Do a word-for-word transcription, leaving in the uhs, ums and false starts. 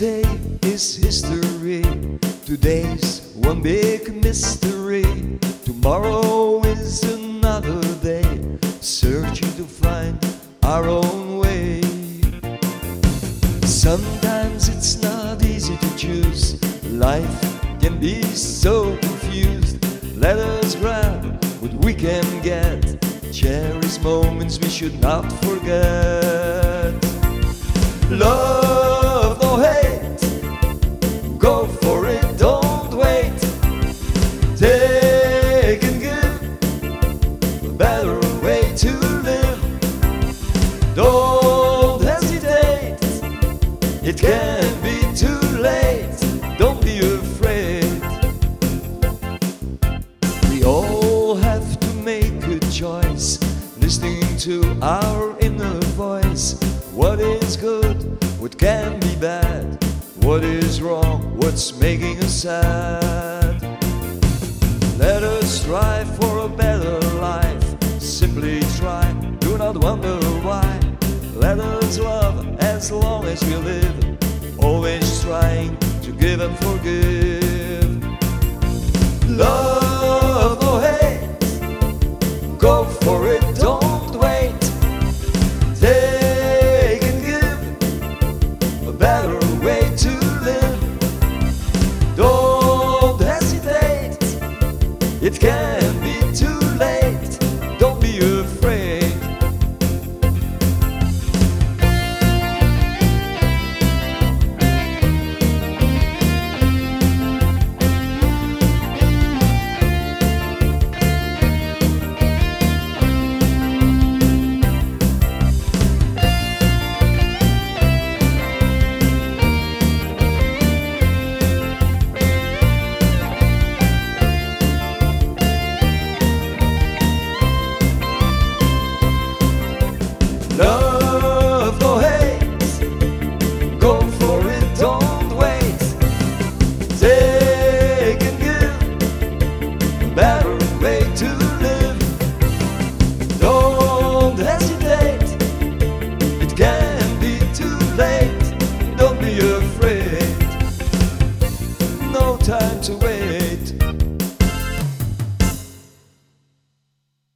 Yesterday is history, today's one big mystery. Tomorrow is another day, searching to find our own way. Sometimes it's not easy to choose, life can be so confused. Let us grab what we can get, cherish moments we should not forget. Love, no hate, go for it, don't wait. Take and give, a better way to live. Don't hesitate, it can be too late. Don't be afraid. We all have to make a choice, listening to our inner voice. What is good, what can be bad, what is wrong, what's making us sad. Let us strive for a better life, simply try, do not wonder why. Let us love as long as we live, always trying to give and forgive. Love, no hate, go for it, don't wait. Take and give, a better way to live. Don't hesitate, it can be too late. Don't be afraid. Love, no hate, go for it, don't wait. Take and give, a better way to live. Don't hesitate, it can